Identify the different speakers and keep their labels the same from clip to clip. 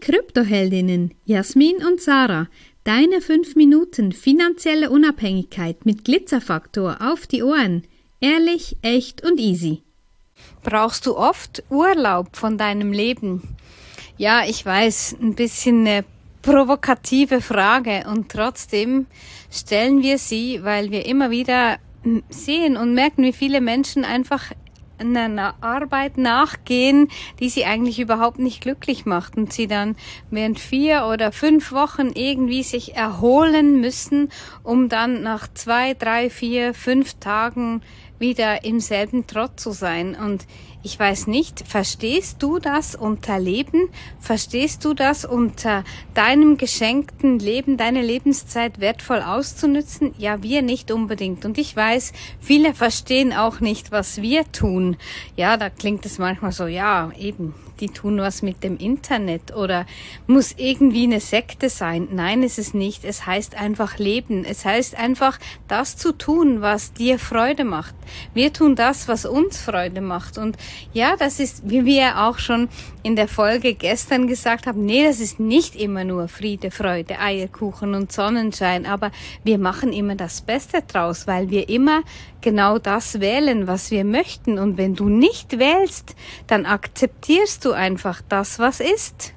Speaker 1: Kryptoheldinnen Jasmin und Sarah. Deine 5 Minuten finanzielle Unabhängigkeit mit Glitzerfaktor auf die Ohren. Ehrlich, echt und easy.
Speaker 2: Brauchst du oft Urlaub von deinem Leben? Ja, ich weiß, ein bisschen eine provokative Frage und trotzdem stellen wir sie, weil wir immer wieder sehen und merken, wie viele Menschen einfach einer Arbeit nachgehen, die sie eigentlich überhaupt nicht glücklich macht und sie dann während 4 oder 5 Wochen irgendwie sich erholen müssen, um dann nach 2, 3, 4, 5 Tagen wieder im selben Trott zu sein. Und ich weiß nicht, verstehst du das unter Leben? Verstehst du das unter deinem geschenkten Leben, deine Lebenszeit wertvoll auszunützen? Ja, wir nicht unbedingt. Und ich weiß, viele verstehen auch nicht, was wir tun. Ja, da klingt es manchmal so, ja, eben, die tun was mit dem Internet oder muss irgendwie eine Sekte sein. Nein, es ist nicht. Es heißt einfach leben. Es heißt einfach, das zu tun, was dir Freude macht. Wir tun das, was uns Freude macht. Und ja, das ist, wie wir auch schon in der Folge gestern gesagt haben, nee, das ist nicht immer nur Friede, Freude, Eierkuchen und Sonnenschein, aber wir machen immer das Beste draus, weil wir immer genau das wählen, was wir möchten. Und wenn du nicht wählst, dann akzeptierst du einfach das, was ist.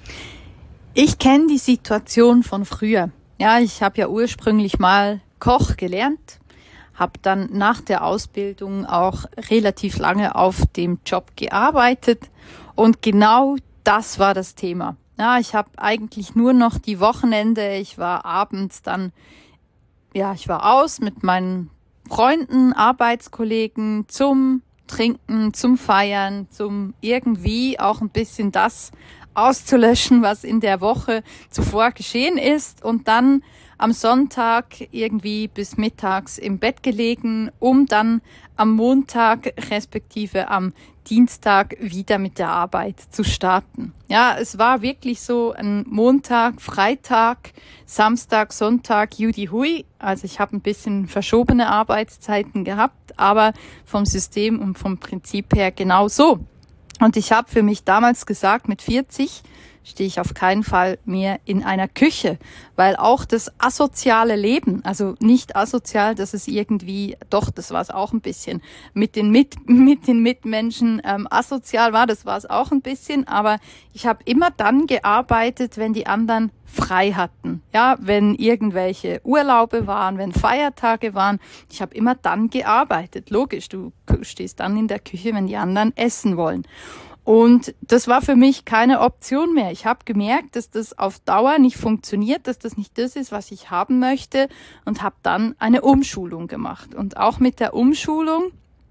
Speaker 3: Ich kenne die Situation von früher. Ja, ich habe ja ursprünglich mal Koch gelernt, habe dann nach der Ausbildung auch relativ lange auf dem Job gearbeitet und genau das war das Thema. Ja, ich habe eigentlich nur noch die Wochenende, ich war abends dann, ich war aus mit meinen Freunden, Arbeitskollegen zum Trinken, zum Feiern, zum irgendwie auch ein bisschen das auszulöschen, was in der Woche zuvor geschehen ist und dann am Sonntag irgendwie bis mittags im Bett gelegen, um dann am Montag respektive am Dienstag wieder mit der Arbeit zu starten. Ja, es war wirklich so ein Montag, Freitag, Samstag, Sonntag, Judi Hui. Also ich habe ein bisschen verschobene Arbeitszeiten gehabt, aber vom System und vom Prinzip her genau so. Und ich habe für mich damals gesagt, mit 40 stehe ich auf keinen Fall mehr in einer Küche, weil auch das asoziale Leben, also nicht asozial, dass es irgendwie, doch, das war es auch ein bisschen, mit den Mitmenschen asozial war, das war es auch ein bisschen, aber ich habe immer dann gearbeitet, wenn die anderen frei hatten, ja, wenn irgendwelche Urlaube waren, wenn Feiertage waren, ich habe immer dann gearbeitet, logisch, du stehst dann in der Küche, wenn die anderen essen wollen. Und das war für mich keine Option mehr. Ich habe gemerkt, dass das auf Dauer nicht funktioniert, dass das nicht das ist, was ich haben möchte und habe dann eine Umschulung gemacht. Und auch mit der Umschulung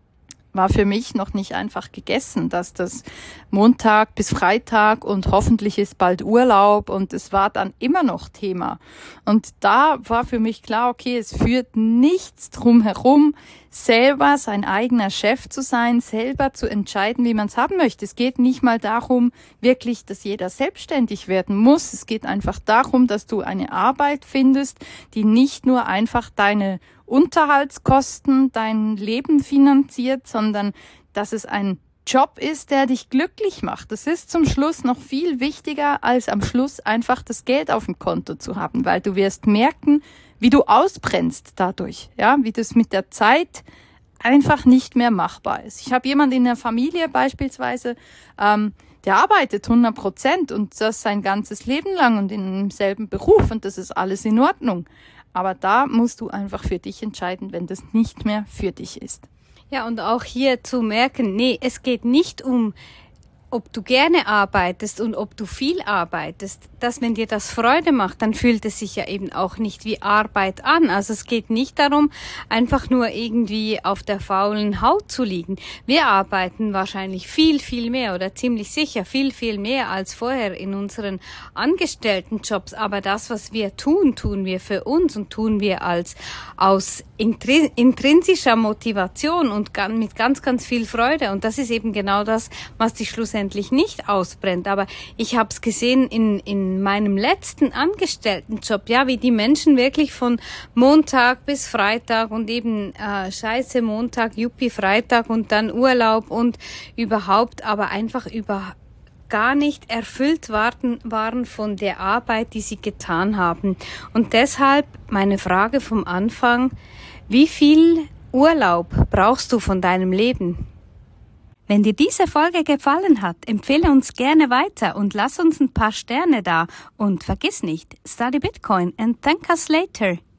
Speaker 3: war für mich noch nicht einfach gegessen, dass das Montag bis Freitag und hoffentlich ist bald Urlaub und es war dann immer noch Thema. Und da war für mich klar, okay, es führt nichts drum herum, selber sein eigener Chef zu sein, selber zu entscheiden, wie man es haben möchte. Es geht nicht mal darum, wirklich, dass jeder selbstständig werden muss. Es geht einfach darum, dass du eine Arbeit findest, die nicht nur einfach deine Unterhaltskosten, dein Leben finanziert, sondern dass es ein Job ist, der dich glücklich macht. Das ist zum Schluss noch viel wichtiger, als am Schluss einfach das Geld auf dem Konto zu haben, weil du wirst merken, wie du ausbrennst dadurch, ja, wie das mit der Zeit einfach nicht mehr machbar ist. Ich habe jemanden in der Familie beispielsweise, der arbeitet 100% und das sein ganzes Leben lang und in demselben Beruf und das ist alles in Ordnung. Aber da musst du einfach für dich entscheiden, wenn das nicht mehr für dich ist.
Speaker 2: Ja, und auch hier zu merken, nee, es geht nicht um, ob du gerne arbeitest und ob du viel arbeitest, dass wenn dir das Freude macht, dann fühlt es sich ja eben auch nicht wie Arbeit an. Also es geht nicht darum, einfach nur irgendwie auf der faulen Haut zu liegen. Wir arbeiten wahrscheinlich viel, viel mehr oder ziemlich sicher viel, viel mehr als vorher in unseren Angestelltenjobs. Aber das, was wir tun, tun wir für uns und tun wir aus intrinsischer Motivation und mit ganz, ganz viel Freude. Und das ist eben genau das, was dich schlussendlich nicht ausbrennt. Aber ich habe es gesehen in meinem letzten Angestelltenjob, ja, wie die Menschen wirklich von Montag bis Freitag und eben scheiße Montag, Juppie Freitag und dann Urlaub und überhaupt, aber einfach über gar nicht erfüllt waren von der Arbeit, die sie getan haben. Und deshalb meine Frage vom Anfang, wie viel Urlaub brauchst du von deinem Leben? Wenn dir diese Folge gefallen hat, empfehle uns gerne weiter und lass uns ein paar Sterne da. Und vergiss nicht, study Bitcoin and thank us later.